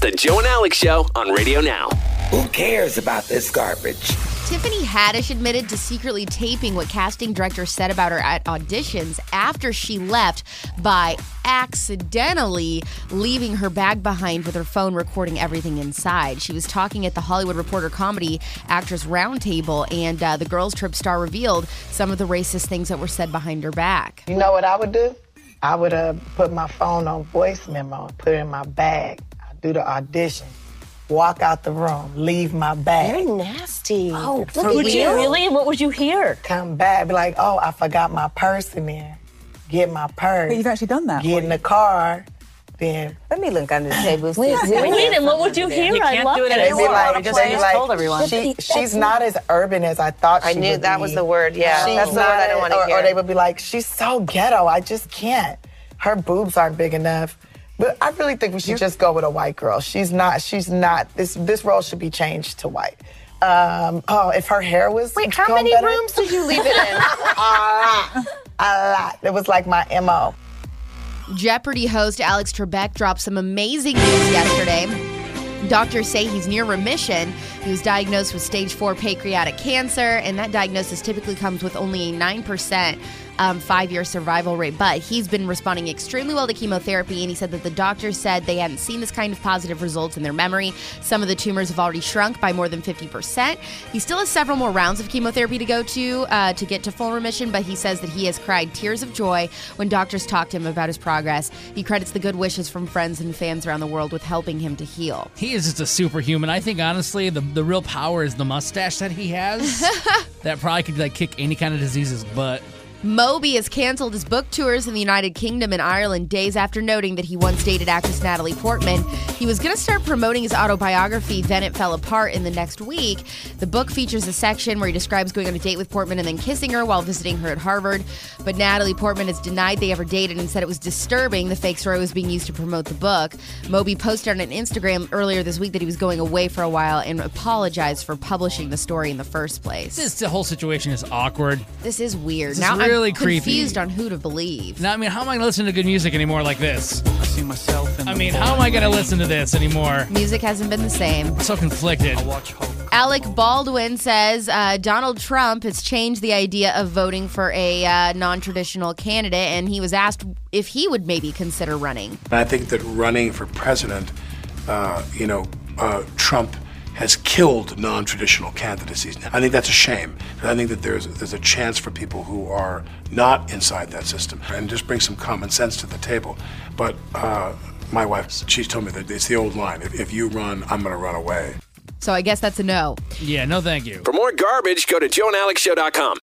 the Joe and Alex Show on Radio Now. Who cares about this garbage? Tiffany Haddish admitted to secretly taping what casting directors said about her at auditions after she left by accidentally leaving her bag behind with her phone recording everything inside. She was talking at the Hollywood Reporter Comedy Actress Roundtable, and the Girls Trip star revealed some of the racist things that were said behind her back. You know what I would do? I would put my phone on voice memo and put it in my bag. I'd do the audition. Walk out the room, leave my bag. Very nasty. Oh, would you really? What would you hear? Come back, be like, oh, I forgot my purse in there. Get my purse. But you've actually done that. Get in the car. Then let me look under the table. Wait, and what would you hear? I love it. They'd be like, told everyone. She's not as urban as I thought she would be. I knew that was the word, yeah. That's the word I don't want to hear. Or they would be like, she's so ghetto, I just can't. Her boobs aren't big enough. But I really think we should just go with a white girl. She's not, this role should be changed to white. If her hair was Wait, how many rooms did you leave it in? A lot. It was like my MO. Jeopardy host Alex Trebek dropped some amazing news yesterday. Doctors say he's near remission. He was diagnosed with stage 4 pancreatic cancer, and that diagnosis typically comes with only a 9% 5-year survival rate. But he's been responding extremely well to chemotherapy, and he said that the doctors said they hadn't seen this kind of positive results in their memory. Some of the tumors have already shrunk by more than 50%. He still has several more rounds of chemotherapy to go to get to full remission, but he says that he has cried tears of joy when doctors talked to him about his progress. He credits the good wishes from friends and fans around the world with helping him to heal. He is just a superhuman. I think, honestly, the real power is the mustache that he has. That probably could kick any kind of disease's butt. Moby has canceled his book tours in the United Kingdom and Ireland days after noting that he once dated actress Natalie Portman. He was going to start promoting his autobiography, Then It Fell Apart, in the next week. The book features a section where he describes going on a date with Portman and then kissing her while visiting her at Harvard. But Natalie Portman has denied they ever dated and said it was disturbing the fake story was being used to promote the book. Moby posted on Instagram earlier this week that he was going away for a while and apologized for publishing the story in the first place. The whole situation is awkward. This is weird. Now really I'm creepy. Confused on who to believe. Now, how am I going to listen to good music anymore like this? How am I going to listen to this anymore? Music hasn't been the same. I'm so conflicted. Alec Baldwin says Donald Trump has changed the idea of voting for a non-traditional candidate, and he was asked if he would maybe consider running. I think that running for president, Trump has killed non-traditional candidacies. I think that's a shame. I think that there's a chance for people who are not inside that system and just bring some common sense to the table. But my wife, she's told me that it's the old line, if you run, I'm going to run away. So I guess that's a no. Yeah, no thank you. For more garbage, go to joeandalexshow.com.